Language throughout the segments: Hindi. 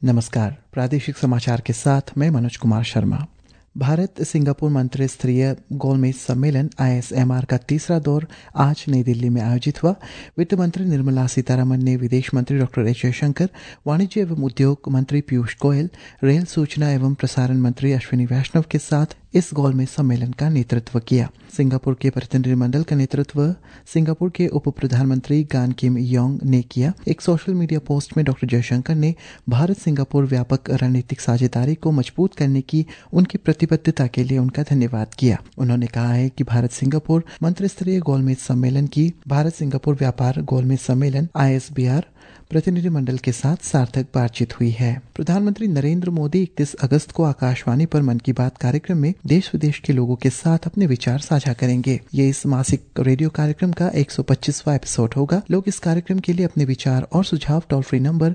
नमस्कार। प्रादेशिक समाचार के साथ मैं मनोज कुमार शर्मा। भारत सिंगापुर मंत्री स्तरीय गोलमेज सम्मेलन ISMR का तीसरा दौर आज नई दिल्ली में आयोजित हुआ। वित्त मंत्री निर्मला सीतारमण ने विदेश मंत्री डॉक्टर एस जयशंकर, वाणिज्य एवं उद्योग मंत्री पीयूष गोयल, रेल सूचना एवं प्रसारण मंत्री अश्विनी वैष्णव के साथ इस गोलमेज सम्मेलन का नेतृत्व किया। सिंगापुर के प्रतिनिधिमंडल का नेतृत्व सिंगापुर के उप प्रधानमंत्री गान किम योंग ने किया। एक सोशल मीडिया पोस्ट में डॉक्टर जयशंकर ने भारत सिंगापुर व्यापक रणनीतिक साझेदारी को मजबूत करने की उनकी प्रतिबद्धता के लिए उनका धन्यवाद किया। उन्होंने कहा है कि भारत सिंगापुर मंत्रिस्तरीय गोलमेज सम्मेलन की भारत सिंगापुर व्यापार गोलमेज सम्मेलन ISBR प्रतिनिधिमंडल के साथ सार्थक बातचीत हुई है। प्रधानमंत्री नरेंद्र मोदी 31 अगस्त को आकाशवाणी पर मन की बात कार्यक्रम में देश विदेश के लोगों के साथ अपने विचार साझा करेंगे। ये इस मासिक रेडियो कार्यक्रम का 125वां एपिसोड होगा। लोग इस कार्यक्रम के लिए अपने विचार और सुझाव टोल फ्री नंबर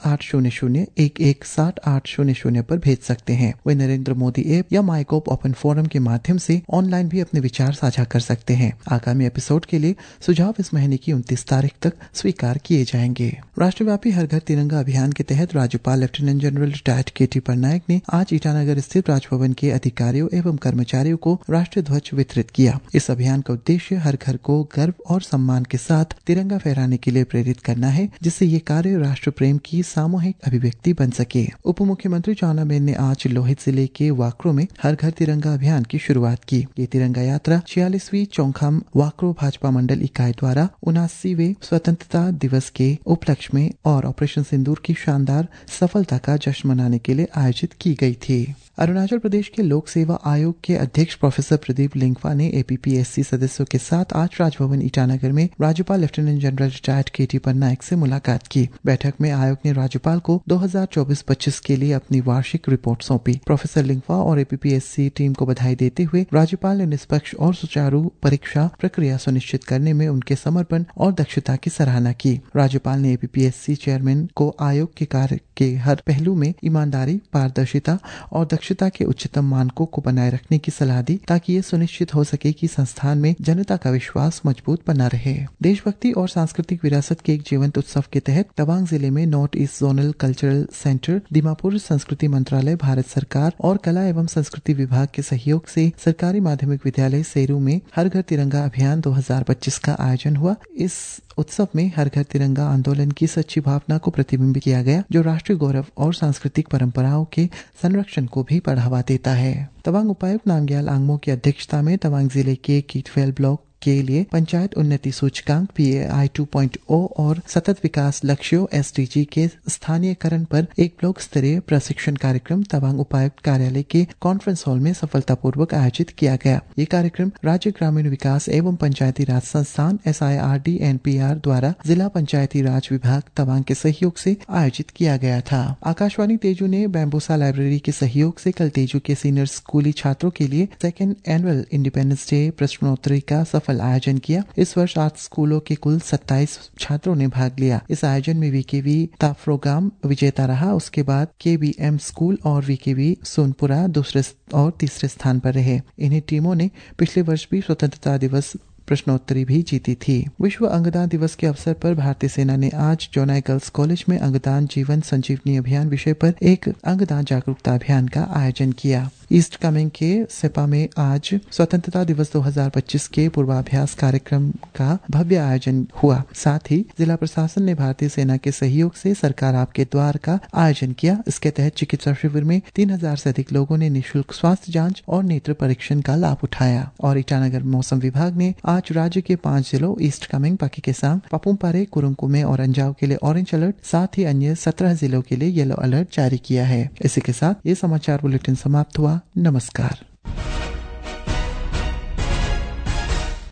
1800-1160-800 पर भेज सकते हैं। वे नरेंद्र मोदी ऐप या माईगोव ओपन फोरम के माध्यम से ऑनलाइन भी अपने विचार साझा कर सकते हैं। आगामी एपिसोड के लिए सुझाव इस महीने की 29 तारीख तक स्वीकार किए जाएंगे। राष्ट्रव्यापी हर घर तिरंगा अभियान के तहत राज्यपाल lieutenant general retired KT Patnaik ने आज ईटानगर स्थित राजभवन के अधिकारियों एवं कर्मचारियों को राष्ट्रीय ध्वज वितरित किया। इस अभियान का उद्देश्य हर घर को गर्व और सम्मान के साथ तिरंगा फहराने के लिए प्रेरित करना है, जिससे ये कार्य राष्ट्र प्रेम की सामूहिक अभिव्यक्ति बन सके। उप मुख्यमंत्री चाउना मैन ने आज लोहित जिले के वाकरो में हर घर तिरंगा अभियान की शुरुआत की। ये तिरंगा यात्रा 46वीं चौखाम वाकरो भाजपा मंडल इकाई द्वारा 79वें स्वतंत्रता दिवस के उपलक्ष्य में और ऑपरेशन सिंदूर की शानदार सफलता का जश्न मनाने के लिए आयोजित की गई थी। अरुणाचल प्रदेश के लोक सेवा आयोग के अध्यक्ष प्रोफेसर प्रदीप लिंगफा ने APPSC सदस्यों के साथ आज राजभवन ईटानगर में राज्यपाल lieutenant general retired KT Patnaik से मुलाकात की। बैठक में आयोग ने राज्यपाल को 2024-25 के लिए अपनी वार्षिक रिपोर्ट सौंपी। प्रोफेसर लिंगफा और APPSC टीम को बधाई देते हुए राज्यपाल ने निष्पक्ष और सुचारू परीक्षा प्रक्रिया सुनिश्चित करने में उनके समर्पण और दक्षता की सराहना की। राज्यपाल ने APPSC चेयरमैन को आयोग के कार्य के हर पहलू में ईमानदारी, पारदर्शिता और दक्षता के उच्चतम मानकों को बनाए रखने की सलाह दी, ताकि ये सुनिश्चित हो सके कि संस्थान में जनता का विश्वास मजबूत बना रहे। देशभक्ति और सांस्कृतिक विरासत के एक जीवंत उत्सव के तहत तवांग जिले में north east zonal cultural centre, Dimapur संस्कृति मंत्रालय, भारत सरकार और कला एवं संस्कृति विभाग के सहयोग से सरकारी माध्यमिक विद्यालय सेरू में हर घर तिरंगा अभियान 2025 का आयोजन हुआ। इस उत्सव में हर घर तिरंगा आंदोलन की सच्ची भावना को प्रतिबिंबित किया गया, जो राष्ट्रीय गौरव और सांस्कृतिक परंपराओं के संरक्षण को भी बढ़ावा देता है। तवांग उपायुक्त नामग्याल आंगमो की अध्यक्षता में तवांग जिले के कीटफेल ब्लॉक के लिए पंचायत उन्नति सूचकांक PAI 2.0 और सतत विकास लक्ष्यों SDG के स्थानीयकरण पर एक ब्लॉक स्तरीय प्रशिक्षण कार्यक्रम तवांग उपायुक्त कार्यालय के कॉन्फ्रेंस हॉल में सफलतापूर्वक आयोजित किया गया। ये कार्यक्रम राज्य ग्रामीण विकास एवं पंचायती राज संस्थान SIRD NPR द्वारा जिला पंचायती राज विभाग तवांग के सहयोग से आयोजित किया गया था। आकाशवाणी तेजू ने बैम्बूसा लाइब्रेरी के सहयोग से कल तेजू के सीनियर स्कूली छात्रों के लिए 2nd एनुअल इंडिपेंडेंस डे प्रश्नोत्तरी का सफल आयोजन किया। इस वर्ष 8 स्कूलों के कुल 27 छात्रों ने भाग लिया। इस आयोजन में VKV ताफ्रोगाम विजेता रहा। उसके बाद KBM स्कूल और VKV सोनपुरा दूसरे और तीसरे स्थान पर रहे। इन्हीं टीमों ने पिछले वर्ष भी स्वतंत्रता दिवस प्रश्नोत्तरी भी जीती थी। विश्व अंगदान दिवस के अवसर पर भारतीय सेना ने आज जोनाई गर्ल्स कॉलेज में अंगदान जीवन संजीवनी अभियान विषय पर एक अंगदान जागरूकता अभियान का आयोजन किया। ईस्ट कामेंग के सेपा में आज स्वतंत्रता दिवस 2025 के पूर्वाभ्यास कार्यक्रम का भव्य आयोजन हुआ। साथ ही जिला प्रशासन ने भारतीय सेना के सहयोग से सरकार आपके द्वार का आयोजन किया। इसके तहत चिकित्सा शिविर में 3000 से अधिक लोगों ने निःशुल्क स्वास्थ्य जांच और नेत्र परीक्षण का लाभ उठाया। और ईटानगर मौसम विभाग ने आज राज्य के 5 जिलों ईस्ट कामेंग, पाकी केसांग, पापुमपारे, कुरुंकुमे और अंजाव के लिए ऑरेंज अलर्ट, साथ ही अन्य 17 जिलों के लिए येलो अलर्ट जारी किया है। इसी के साथ ये समाचार बुलेटिन समाप्त हुआ। नमस्कार।